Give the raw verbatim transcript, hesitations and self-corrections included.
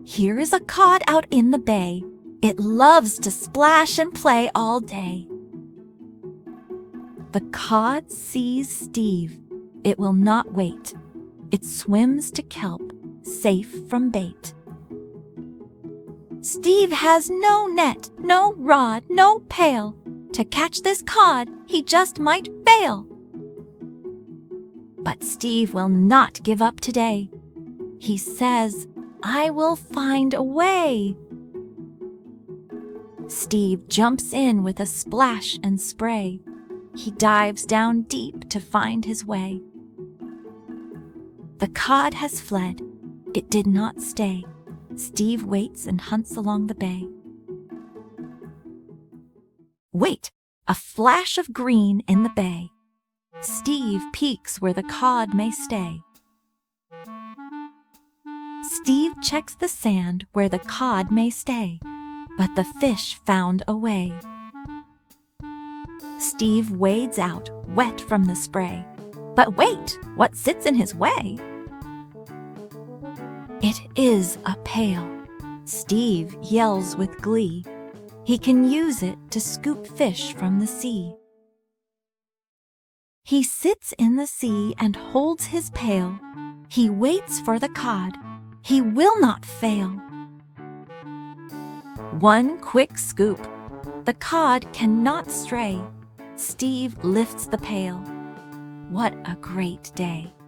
Here is a cod out in the bay. It loves to splash and play all day. The cod sees Steve. It will not wait. It swims to kelp, safe from bait. Steve has no net, no rod, no pail. To catch this cod, he just might fail. But Steve will not give up today. He says, "I will find a way." Steve jumps in with a splash and spray. He dives down deep to find his way. The cod has fled. It did not stay. Steve waits and hunts along the bay. Wait! A flash of green in the bay. Steve peeks where the cod may stay. Steve checks the sand where the cod may stay, but the fish found a way. Steve wades out, wet from the spray. But wait! What sits in his way? It is a pail. Steve yells with glee. He can use it to scoop fish from the sea. He sits in the sea and holds his pail. He waits for the cod. He will not fail. One quick scoop. The cod cannot stray. Steve lifts the pail. What a great day!